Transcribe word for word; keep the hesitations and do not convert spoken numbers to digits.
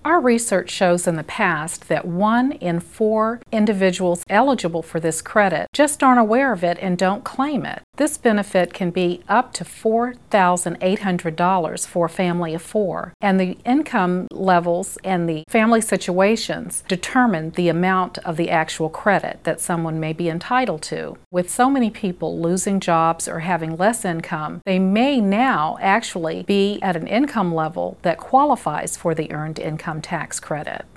Our research shows in the past that one in four individuals eligible for this credit just aren't aware of it and don't claim it. This benefit can be up to four thousand eight hundred dollars for a family of four, and the income levels and the family situations determine the amount of the actual credit that someone may be entitled to. With so many people losing jobs or having less income, they may now actually be at an income level that qualifies for the Earned Income Tax Credit.